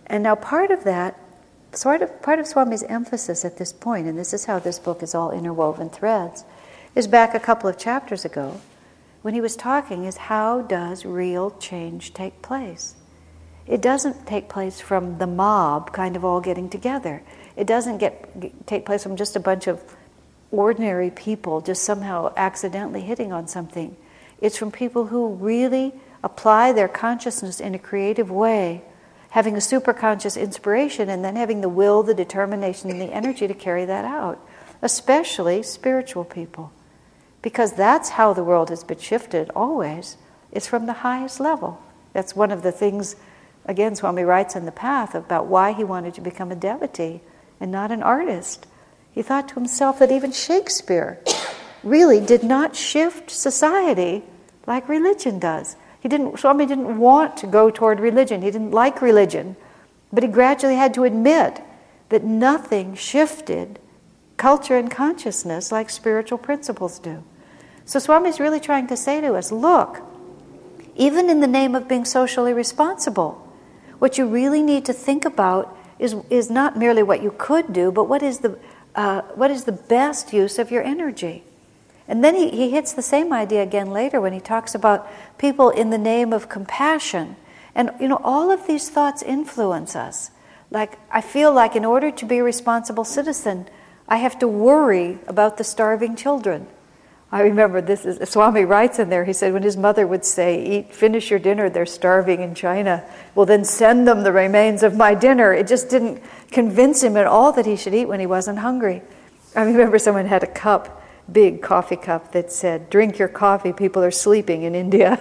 And now part of that, part of Swami's emphasis at this point, and this is how this book is all interwoven threads, is back a couple of chapters ago, when he was talking, is how does real change take place? It doesn't take place from the mob kind of all getting together. It doesn't take place from just a bunch of ordinary people just somehow accidentally hitting on something. It's from people who really apply their consciousness in a creative way, having a superconscious inspiration, and then having the will, the determination, and the energy to carry that out, especially spiritual people. Because that's how the world has been shifted always. It's from the highest level. That's one of the things, again, Swami writes in The Path about why he wanted to become a devotee and not an artist. He thought to himself that even Shakespeare really did not shift society like religion does. Swami didn't want to go toward religion. He didn't like religion. But he gradually had to admit that nothing shifted culture and consciousness like spiritual principles do. So Swami's really trying to say to us, look, even in the name of being socially responsible, what you really need to think about is not merely what you could do, but what is the best use of your energy. And then he hits the same idea again later when he talks about people in the name of compassion. And, all of these thoughts influence us. Like, I feel like in order to be a responsible citizen, I have to worry about the starving children. I remember Swami writes in there, he said when his mother would say, finish your dinner, they're starving in China. Well, then send them the remains of my dinner. It just didn't convince him at all that he should eat when he wasn't hungry. I remember someone had a big coffee cup that said, drink your coffee, people are sleeping in India.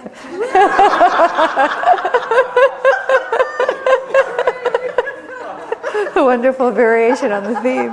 A wonderful variation on the theme.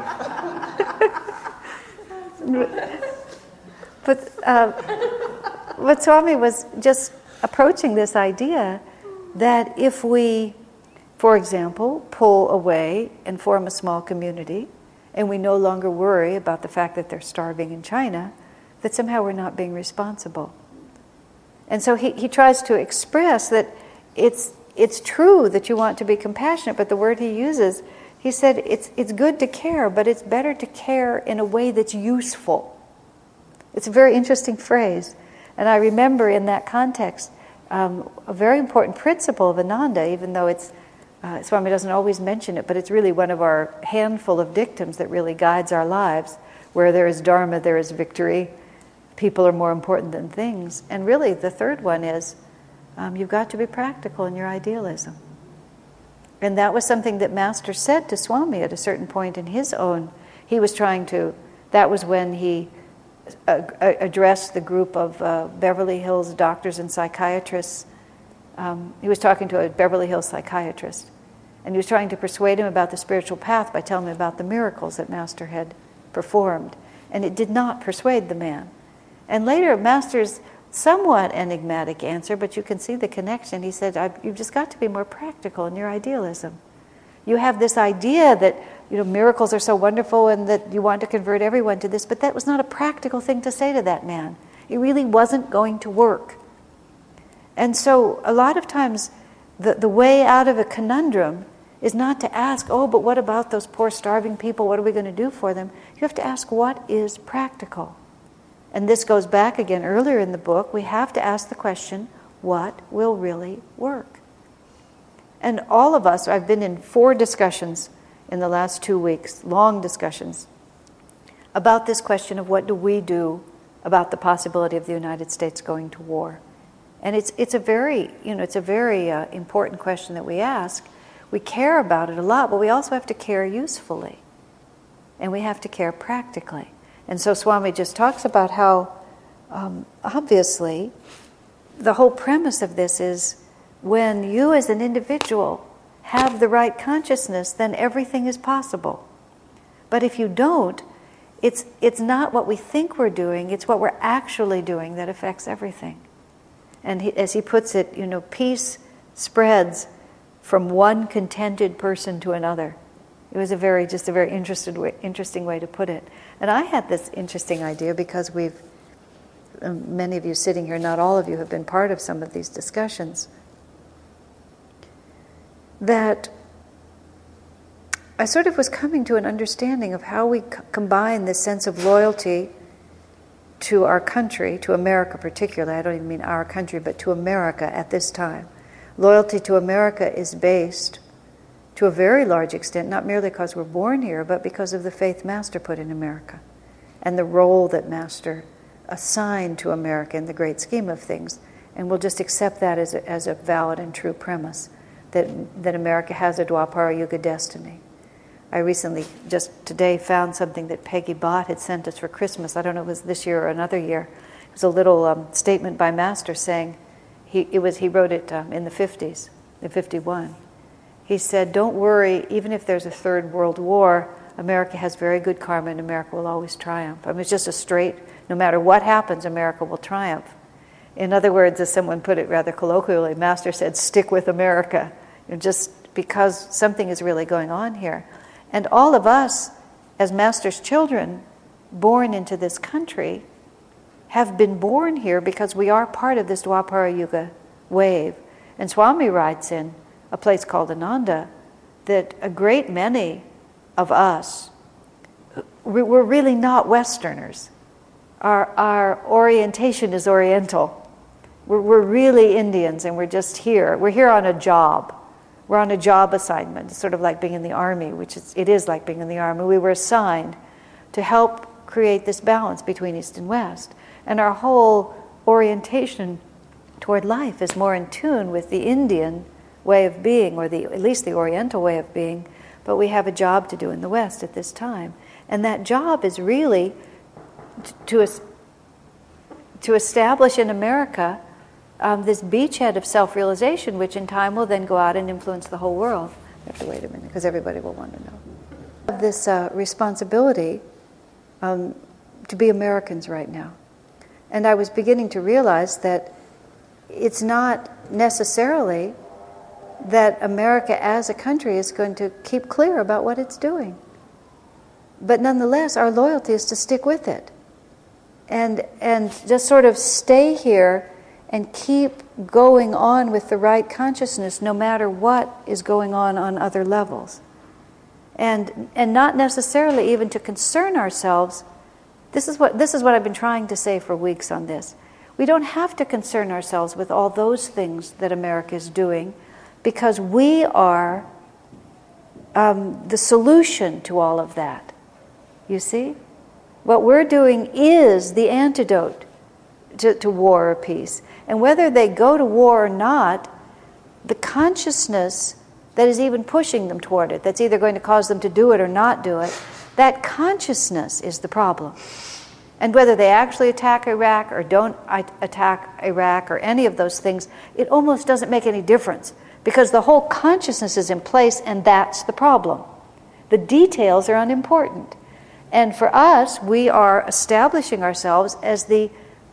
But Swami was just approaching this idea that if we, for example, pull away and form a small community, and we no longer worry about the fact that they're starving in China, that somehow we're not being responsible. And so he tries to express that it's true that you want to be compassionate, but the word he uses, he said it's good to care, but it's better to care in a way that's useful. It's a very interesting phrase. And I remember in that context a very important principle of Ananda, even though Swami doesn't always mention it, but it's really one of our handful of dictums that really guides our lives. Where there is dharma, there is victory. People are more important than things. And really the third one is you've got to be practical in your idealism. And that was something that Master said to Swami at a certain point in his own. That was when he addressed the group of Beverly Hills doctors and psychiatrists. He was talking to a Beverly Hills psychiatrist, and he was trying to persuade him about the spiritual path by telling him about the miracles that Master had performed. And it did not persuade the man. And later, Master's somewhat enigmatic answer, but you can see the connection. He said, you've just got to be more practical in your idealism. You have this idea that miracles are so wonderful and that you want to convert everyone to this, but that was not a practical thing to say to that man. It really wasn't going to work. And so a lot of times the way out of a conundrum is not to ask, but what about those poor starving people? What are we going to do for them? You have to ask, what is practical? And this goes back again earlier in the book. We have to ask the question, what will really work? And all of us, I've been in 4 discussions in the last 2 weeks, long discussions, about this question of what do we do about the possibility of the United States going to war. And it's a very important question that we ask. We care about it a lot, but we also have to care usefully. And we have to care practically. And so Swami just talks about how, obviously, the whole premise of this is when you as an individual have the right consciousness, then everything is possible. But if you don't, it's not what we think we're doing, it's what we're actually doing that affects everything. And as he puts it, peace spreads from one contented person to another. It was a very interesting way to put it. And I had this interesting idea because many of you sitting here, not all of you have been part of some of these discussions, that I sort of was coming to an understanding of how we combine this sense of loyalty to our country, to America particularly. I don't even mean our country, but to America at this time. Loyalty to America is based, to a very large extent, not merely because we're born here, but because of the faith Master put in America and the role that Master assigned to America in the great scheme of things. And we'll just accept that as a valid and true premise, that America has a Dwapara Yuga destiny. I recently, just today, found something that Peggy Bott had sent us for Christmas. I don't know if it was this year or another year. It was a little statement by Master saying, he wrote it in the 50s, in 51. He said, don't worry, even if there's a third world war, America has very good karma and America will always triumph. I mean, it's just a straight, no matter what happens, America will triumph. In other words, as someone put it rather colloquially, Master said, stick with America, just because something is really going on here. And all of us, as Master's children, born into this country, have been born here because we are part of this Dwapara Yuga wave. And Swami writes in a place called Ananda that a great many of us, we're really not Westerners. Our orientation is Oriental. We're really Indians, and we're just here. We're here on a job. We're on a job assignment. It's sort of like being in the army, it is like being in the army. We were assigned to help create this balance between East and West. And our whole orientation toward life is more in tune with the Indian way of being, or at least the Oriental way of being. But we have a job to do in the West at this time. And that job is really to establish in America this beachhead of self-realization, which in time will then go out and influence the whole world. I have to wait a minute, because everybody will want to know. This responsibility to be Americans right now. And I was beginning to realize that it's not necessarily that America as a country is going to keep clear about what it's doing. But nonetheless, our loyalty is to stick with it. And just sort of stay here and keep going on with the right consciousness no matter what is going on other levels. And not necessarily even to concern ourselves. This is what I've been trying to say for weeks on this. We don't have to concern ourselves with all those things that America is doing, because we are the solution to all of that. You see? What we're doing is the antidote to war or peace. And whether they go to war or not, the consciousness that is even pushing them toward it, that's either going to cause them to do it or not do it, that consciousness is the problem. And whether they actually attack Iraq or don't attack Iraq or any of those things, it almost doesn't make any difference, because the whole consciousness is in place, and that's the problem. The details are unimportant. And for us, we are establishing ourselves as the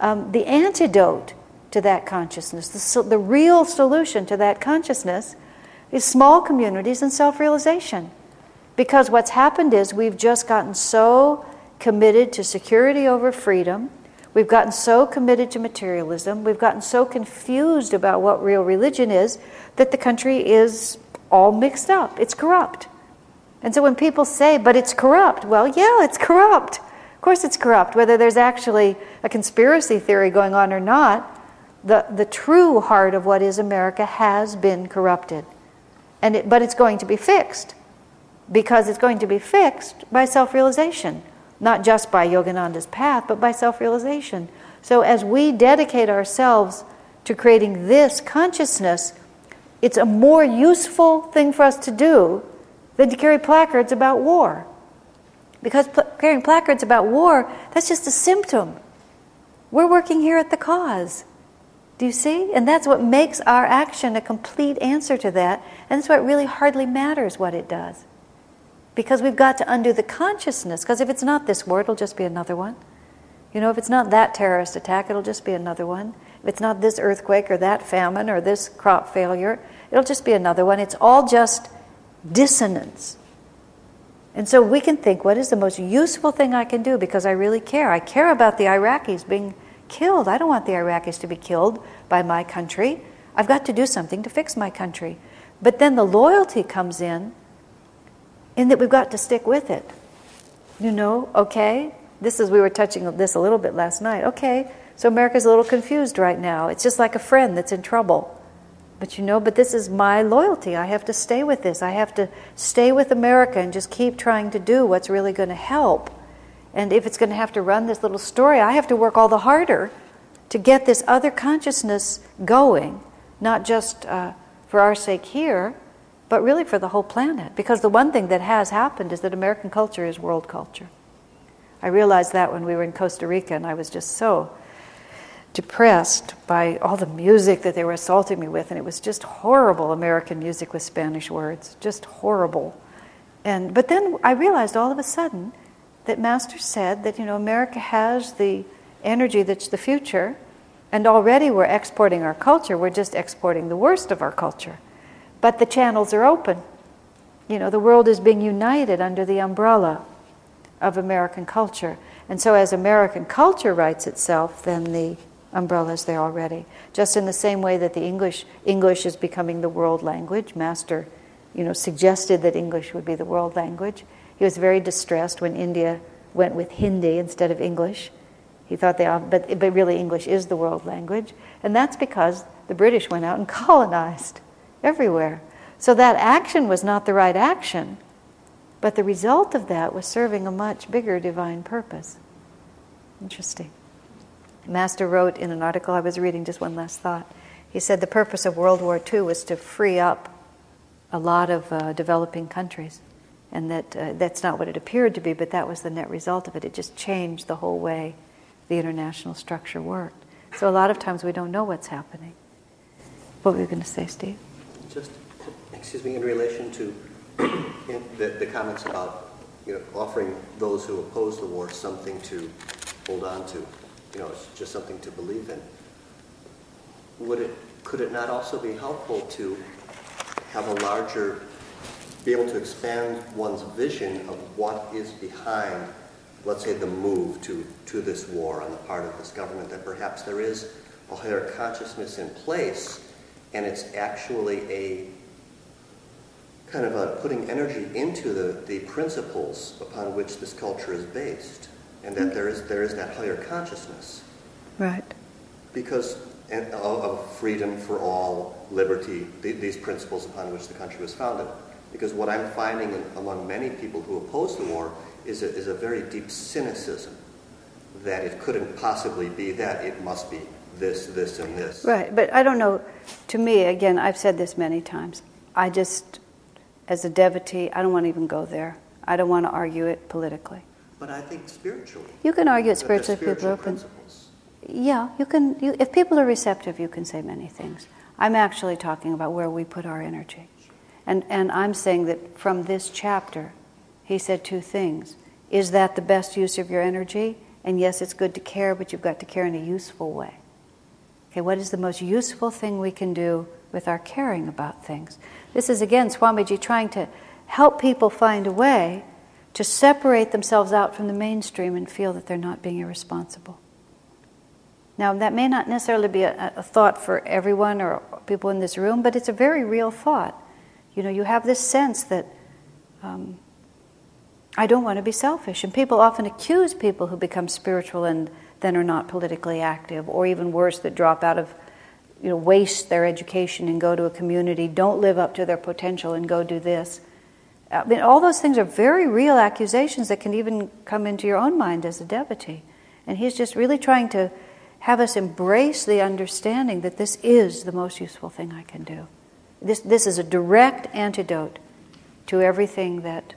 antidote to that consciousness. The real solution to that consciousness is small communities and self-realization. Because what's happened is we've just gotten so committed to security over freedom, we've gotten so committed to materialism, we've gotten so confused about what real religion is, that the country is all mixed up. It's corrupt. And so when people say, but it's corrupt, well, yeah, it's corrupt. Of course it's corrupt. Whether there's actually a conspiracy theory going on or not, the true heart of what is America has been corrupted. But it's going to be fixed, because it's going to be fixed by self-realization, not just by Yogananda's path, but by self-realization. So as we dedicate ourselves to creating this consciousness, it's a more useful thing for us to do than to carry placards about war. Because carrying placards about war, that's just a symptom. We're working here at the cause. Do you see? And that's what makes our action a complete answer to that. And that's why it really hardly matters what it does. Because we've got to undo the consciousness. Because if it's not this war, it'll just be another one. You know, if it's not that terrorist attack, it'll just be another one. If it's not this earthquake or that famine or this crop failure, it'll just be another one. It's all just dissonance. And so we can think, what is the most useful thing I can do, because I really care. I care about the Iraqis being killed. I don't want the Iraqis to be killed by my country. I've got to do something to fix my country. But then the loyalty comes in in that we've got to stick with it. Okay, we were touching on this a little bit last night. Okay, so America's a little confused right now. It's just like a friend that's in trouble. But this is my loyalty. I have to stay with this. I have to stay with America and just keep trying to do what's really going to help. And if it's going to have to run this little story, I have to work all the harder to get this other consciousness going, not just for our sake here, but really for the whole planet. Because the one thing that has happened is that American culture is world culture. I realized that when we were in Costa Rica, and I was just so depressed by all the music that they were assaulting me with, and it was just horrible American music with Spanish words, just horrible. But then I realized all of a sudden that Master said that America has the energy that's the future, and already we're exporting our culture. We're just exporting the worst of our culture, but the channels are open. The world is being united under the umbrella of American culture, and so as American culture writes itself, then the umbrella is there already. Just in the same way that the English is becoming the world language. Master, suggested that English would be the world language. He was very distressed when India went with Hindi instead of English. He thought but really English is the world language. And that's because the British went out and colonized everywhere. So that action was not the right action, but the result of that was serving a much bigger divine purpose. Interesting. Master wrote in an article I was reading, just one last thought. He said the purpose of World War II was to free up a lot of developing countries. And that's not what it appeared to be, but that was the net result of it. It just changed the whole way the international structure worked. So a lot of times we don't know what's happening. What were you going to say, Steve? Just, in relation to the comments about offering those who oppose the war something to hold on to. It's just something to believe in. Could it not also be helpful to have be able to expand one's vision of what is behind, let's say, the move to this war on the part of this government, that perhaps there is a higher consciousness in place, and it's actually a kind of putting energy into the principles upon which this culture is based. And that there is that higher consciousness. Right. Because of freedom for all, liberty, these principles upon which the country was founded. Because what I'm finding among many people who oppose the war is a very deep cynicism that it couldn't possibly be that. It must be this, and this. Right, but I don't know. To me, again, I've said this many times. I just, as a devotee, I don't want to even go there. I don't want to argue it politically. But I think spiritually. You can argue it spiritually if people are open. Principles. Yeah, you can. If people are receptive, you can say many things. I'm actually talking about where we put our energy. And I'm saying that from this chapter, he said two things. Is that the best use of your energy? And yes, it's good to care, but you've got to care in a useful way. Okay, what is the most useful thing we can do with our caring about things? This is, again, Swamiji trying to help people find a way to separate themselves out from the mainstream and feel that they're not being irresponsible. Now, that may not necessarily be a thought for everyone or people in this room, but it's a very real thought. You have this sense that I don't want to be selfish. And people often accuse people who become spiritual and then are not politically active, or even worse, that drop out of, waste their education and go to a community, don't live up to their potential and go do this. I mean, all those things are very real accusations that can even come into your own mind as a devotee. And he's just really trying to have us embrace the understanding that this is the most useful thing I can do. This is a direct antidote to everything that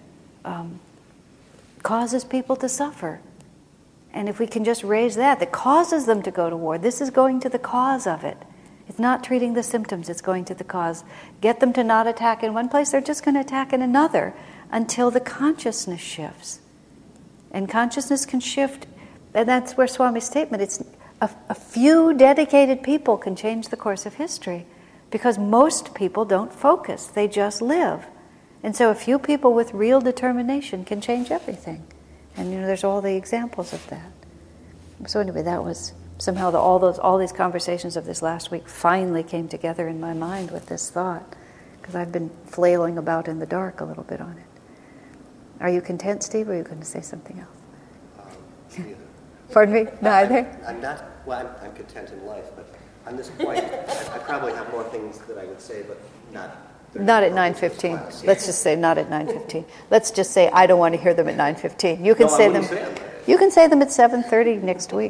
causes people to suffer. And if we can just raise that causes them to go to war, this is going to the cause of it. It's not treating the symptoms, it's going to the cause. Get them to not attack in one place, they're just going to attack in another until the consciousness shifts. And consciousness can shift, and that's where Swami's statement, it's a few dedicated people can change the course of history, because most people don't focus, they just live. And so a few people with real determination can change everything. And there's all the examples of that. So anyway, that was somehow all these conversations of this last week finally came together in my mind with this thought, because I've been flailing about in the dark a little bit on it. Are you content, Steve, or are you going to say something else? Neither. Pardon me? Neither? I'm not, well, I'm content in life, but on this point, I probably have more things that I would say, but not. Not at 9:15. Let's just say not at 9:15. Let's just say I don't want to hear them at 9:15. You can say them. You can say them at 7:30 next week.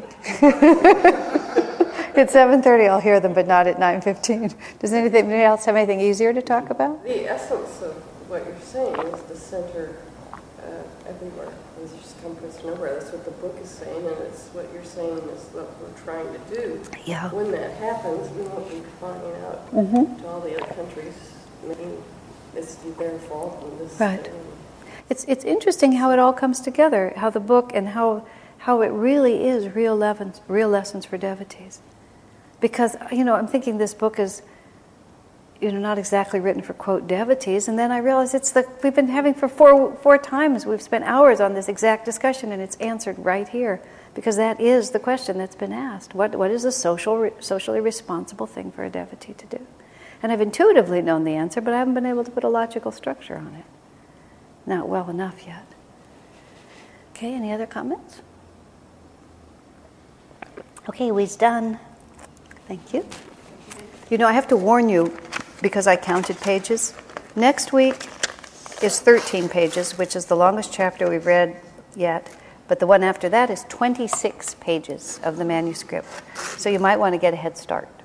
At 7:30 I'll hear them, but not at 9:15. Does anybody else have anything easier to talk about? The essence of what you're saying is the center everywhere. There's circumference nowhere. That's what the book is saying, and it's what you're saying is what we're trying to do. Yeah. When that happens, we won't be flying out to all the other countries. Maybe it's their fault. And this, Right. It's interesting how it all comes together, how the book and how it really is real lessons for devotees. Because, I'm thinking this book is, not exactly written for, quote, devotees, and then I realize we've been having for four times, we've spent hours on this exact discussion, and it's answered right here, because that is the question that's been asked. What is a socially responsible thing for a devotee to do? And I've intuitively known the answer, but I haven't been able to put a logical structure on it. Not well enough yet. Okay, any other comments? Okay, we're done. Thank you. I have to warn you, because I counted pages. Next week is 13 pages, which is the longest chapter we've read yet. But the one after that is 26 pages of the manuscript. So you might want to get a head start.